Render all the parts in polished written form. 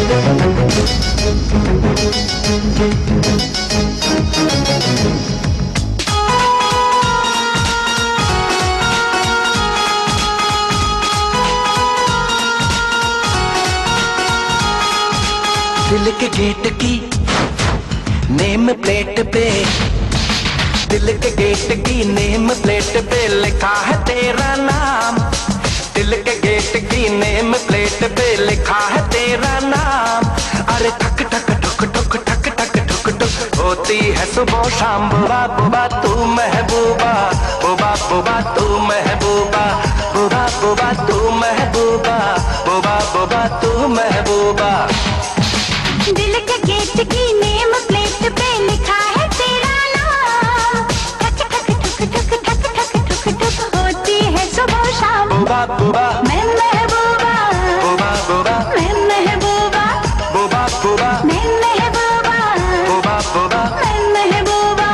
दिल के गेट की नेम प्लेट पे, दिल के गेट की नेम प्लेट पे लिखा है तेरा नाम। दिल के गेट की नेम प्लेट पे लिखा है तेरा नाम। अरे ठक ठक ठुक ठुक ठक ठक ठुक ठुक होती है सुबह शाम। बुबा बुबा तू महबूबा, बुबा बुबा तू महबूबा, बुबा बुबा तू महबूबा, बुबा बुबा तू महबूबा। दिल के गेट की नेम प्लेट पे लिखा है तेरा नाम। ठक ठक ठुक ठुक ठक ठक ठुक ठुक होती है सुबह शाम। बुबा बुबा मैं महबूबा, बुबा बुबा मैं महबूबा, बुबा बुबा मैं महबूबा, बुबा बुबा। मैं महबूबा।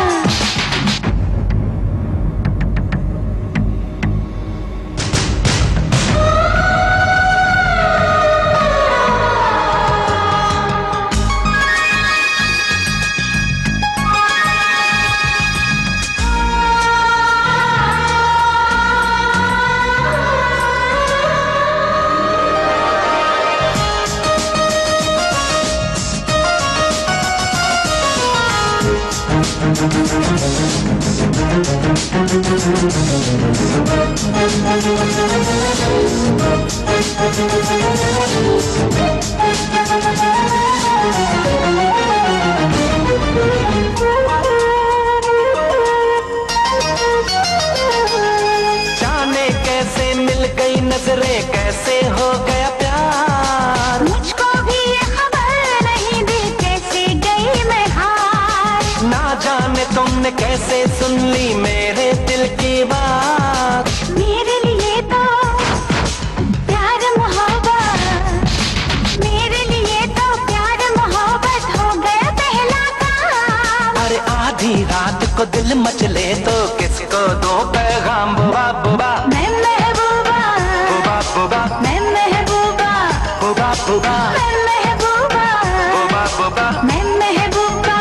जाने कैसे मिल गई नजरें, कैसे हो गया प्यार। मुझको भी ये खबर नहीं दी कैसे गई मैं हार। ना जाने तुमने कैसे सुन ली मेरे दिल की बात। मेरे लिए तो प्यार मोहब्बत, मेरे लिए तो प्यार मोहब्बत हो गया पहला काम। अरे आधी रात को दिल मचले तो किसको दो पैगाम। बुबा बुबा मैं महबूबा, बुबा बुबा मैं महबूबा, बुबा बुबा मैं महबूबा, बुबा बुबा। मैं महबूबा।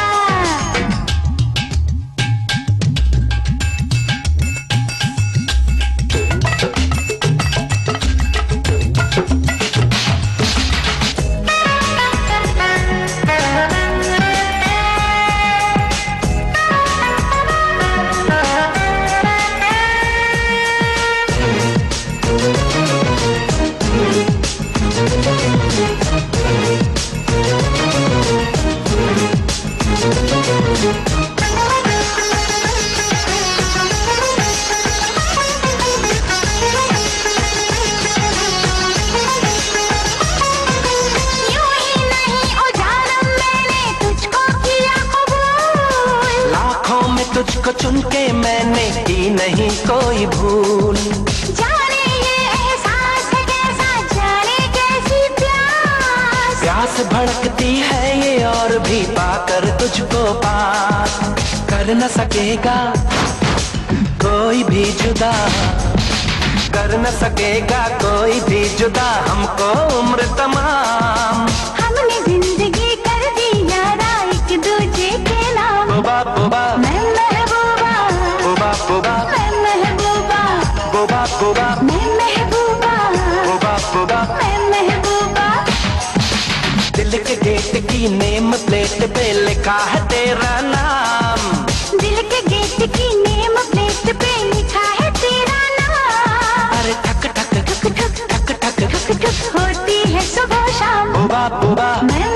यूं ही नहीं ओ जानम मैंने तुझको किया कबूल। लाखों में तुझको चुन के मैंने की नहीं कोई भूल। जाने ये एहसास है कैसा, जाने कैसी प्यास। प्यास भड़कती है ये और भी पाकर तुझको पास। कर न सकेगा कोई भी जुदा, कर न सकेगा कोई भी जुदा हमको उम्र तमाम। हमने जिंदगी कर दी यारा एक दूजे के नाम। बुबा बुबा मैं महबूबा, बुबा बुबा मैं महबूबा, बुबा बुबा मैं महबूबा, बुबा बुबा। मैं महबूबा। दिल के गेट की नेम प्लेट पे लिखा है तेरा नाम। दिल के गेट की नेम प्लेट पे लिखा है तेरा नाम। अरे ठक ठक ठक ठक ठक ठक ठक ठक होती है सुबह शाम। बुबा बुबा मैं